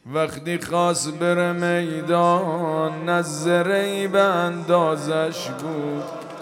وقتی خواست بره میدان نظره‌ای به اندازش بود.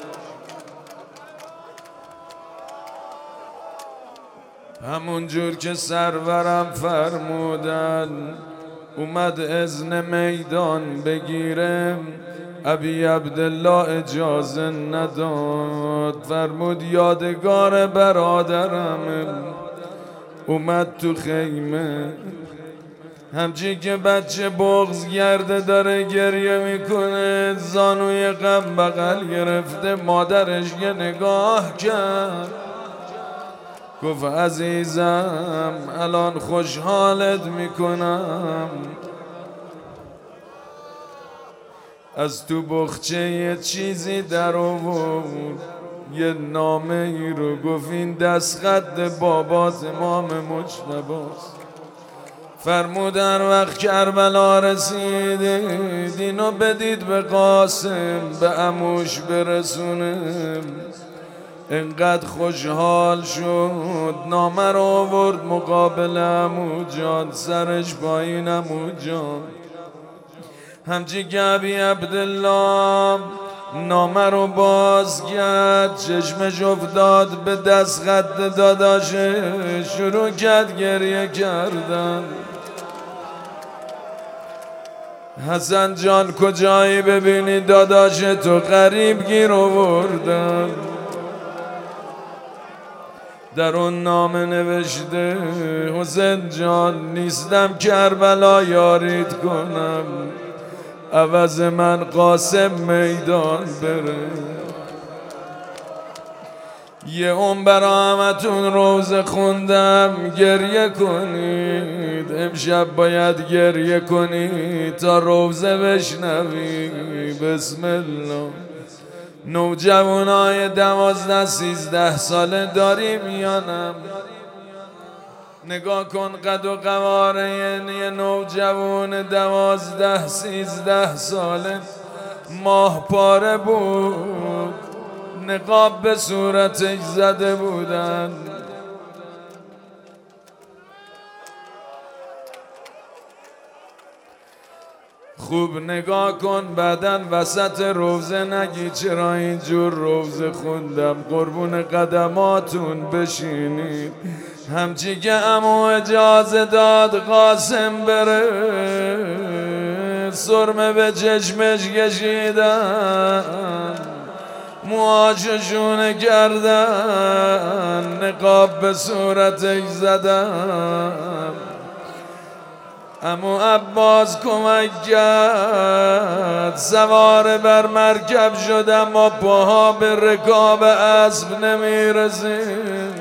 همون جور که سرورم فرمودن اومد اذن میدان بگیرم، ابی عبدالله اجازه نداد. فرمود یادگار برادرم اومد تو خیمه، همچی که بچه بغض گرده داره گریه میکنه، زانوی غم بغل گرفته، مادرش یه نگاه کرد گفت عزیزم الان خوشحالت میکنم. از تو بخچه یه چیزی در آورد، یه نامه ای رو گفت این دستخط بابات امام مجتباست. فرمود هر وقت کربلا رسیدید اینو بدید به قاسم، به عموش برسونم. انقدر خوشحال شد نامه رو آورد مقابل عمو جان، سرش پایین عمو جان. همچی که ابی عبدالله نامه رو باز کرد، چشمش افتاد به دستخط داداشه، شروع کرد گریه کردن. حسن جان کجایی ببینی داداش تو غریب گیر آوردن. در اون نامه نوشته حسین جان نیستم کربلا یاریت کنم، عوض من قاسم میدان بره. یه برا همتون روزه خوندم گریه کنید، امشب باید گریه کنید تا روزه بشنوی. بسم الله. نوجوانای 12-13 ساله داریم یا نه؟ نگاه کن قد و قواره یه نوجوان 12-13 ساله، ماه پاره بود، نقاب به صورتش زده بودن. خوب نگاه کن بعدن وسط روزه نگی چرا اینجور روزه خوندم. قربون قدماتون بشینید. همچی که عمو اجازه داد قاسم بره، سرمه به چشمش کشیدن، موهاشو کردن، نقاب به صورتش زدن. عمو عباس کمک کرد، سوار بر مرکب شد اما پاها به رکاب اسب نمیرسیم.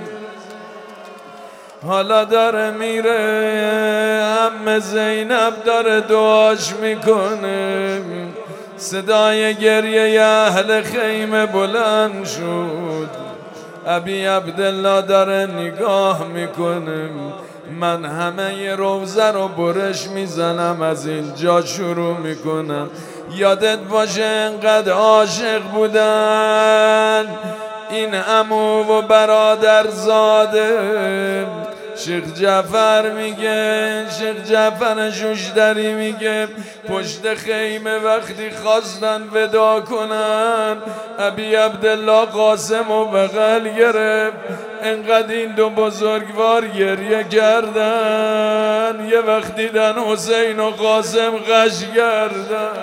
حالا داره میره، عمه زینب داره دعاش میکنه. صدای گریه اهل خیمه بلند شد، ابی عبدالله داره نگاه میکنه. من همه ی روزه رو برش میزنم، از اینجا شروع میکنم. یادت باشه انقدر عاشق بودن این عمو و برادر زاده. شیخ جعفر میگه، شیخ جعفر شوشتری میگه پشت خیمه وقتی خواستن ودا کنن، ابی عبدالله قاسم و بغل گرفت. انقدر این دو بزرگوار گریه کردن، یه وقت دیدن حسین و قاسم غش کردن.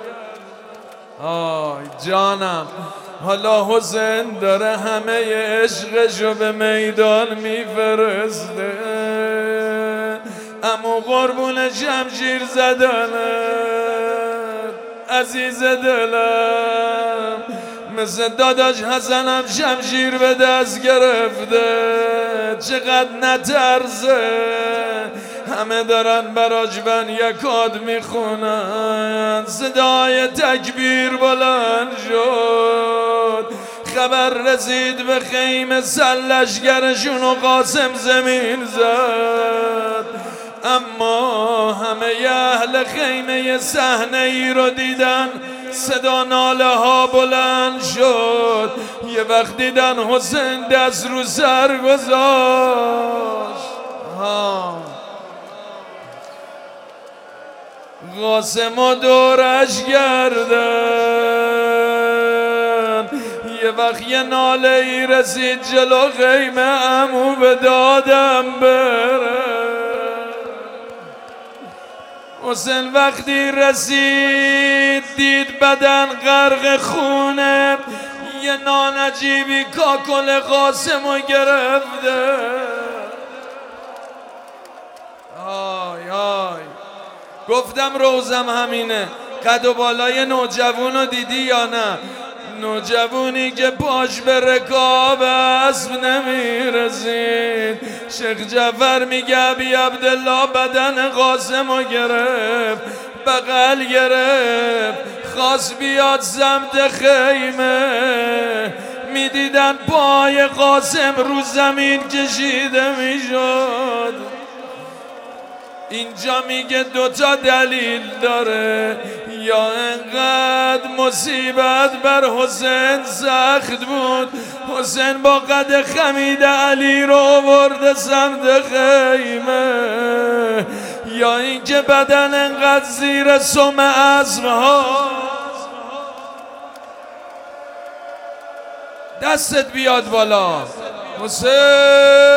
آی جانم، حالا حسین داره همه عشقشو به میدان میفرسته. اما قربون شمشیر زدن عزیز دلم، مثل داداش حسنم شمشیر به دست گرفته. چقدر نترسه، همه دارن براش بن یکاد میخونن. صدای تکبیر بلند شد، خبر رسید به خیمه، سلشگرشون و قاسم زمین زد. اما همه اهل خیمه صحنه ای رو دیدن، صدا ناله ها بلند شد. یه وقت دیدن حسین دست رو سر گذاشت. قاسم و دورش گردن. یه وقت یه ناله ای رسید جلو خیمه عمو به دادم بره. حسین وقتی رسید دید بدن غرق خونه، یه نانجیبی کاکل قاسمو گرفته. آی آی گفتم روزم همینه. قد و بالای نوجوانو دیدی یا نه؟ نوجوانی که پاش به رکاب اسب نمیرسید. شیخ جعفر میگه ابی عبدالله بدن قاسمو گرفت، بغل گرفت، خواست بیاد سمت خیمه. میدیدن پای قاسم رو زمین کشیده میشد. اینجا میگه دوتا دلیل داره، یا انقدر مصیبت بر حسین سخت بود حسین با قد خمید علی رو آورده سمت خیمه، یا اینکه بدن انقدر زیر سم اسبها. دستت بیاد بالا حسین.